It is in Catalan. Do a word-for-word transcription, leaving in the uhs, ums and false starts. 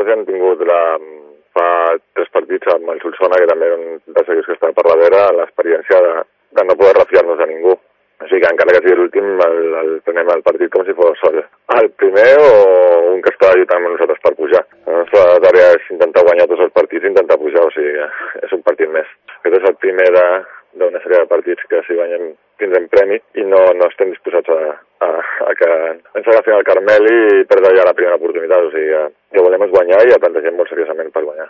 nosaltres ja hem tingut la, fa tres partits amb el Solsona, que també eren dels equips que estaven per darrere, l'experiència de, de no poder refiar-nos de ningú. O sigui que encara que sigui l'últim, el, el, tenem el partit com si fos sol. El primer o un que està lluitant amb nosaltres per pujar. La nostra tarea és intentar guanyar tots els partits i intentar pujar, o sigui és un partit més. Aquest és el primer d'una sèrie de partits que si guanyem tindrem premi i no, no estem disposats a, a, a que ens agafin el Carmel i perdre ja la primera oportunitat. O sigui que el que volem és guanyar i el plantegem molt seriosament per guanyar.